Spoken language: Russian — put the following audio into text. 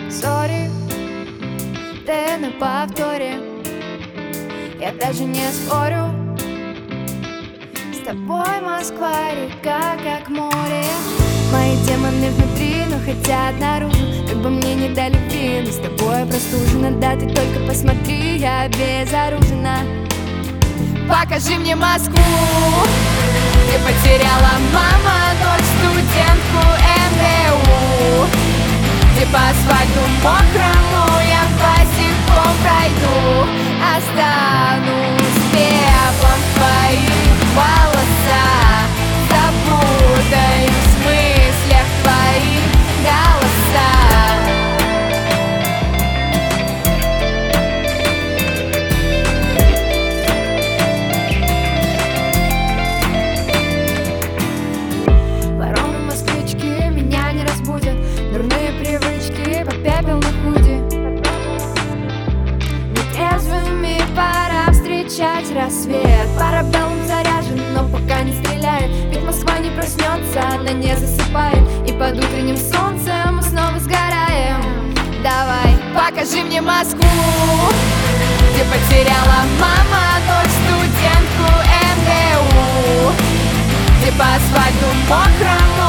Сори, ты на повторе, я даже не спорю. С тобой Москва, река, как море. Мои демоны внутри, но хотят наружу. Как бы мне не дали любви, но с тобой простужена. Да, ты только посмотри, я безоружена. Покажи мне Москву, где потеряла мама дочь, студентку МГУ, где по асфальту мокрому я босиком пройду. Останусь пеплом в твоих волосах, запутаюсь в мыслях твоих голосах. Вороны-москвички меня не разбудят, дурные привычки по пепел на худи. Нетрезвыми пора встречать рассвет. Парабеллум заряжен, но пока не стреляет. Ведь Москва не проснется, она не засыпает. И под утренним солнцем мы снова сгораем. Давай, покажи мне Москву, где потеряла мама дочь, студентку МГУ, где по асфальту мокрому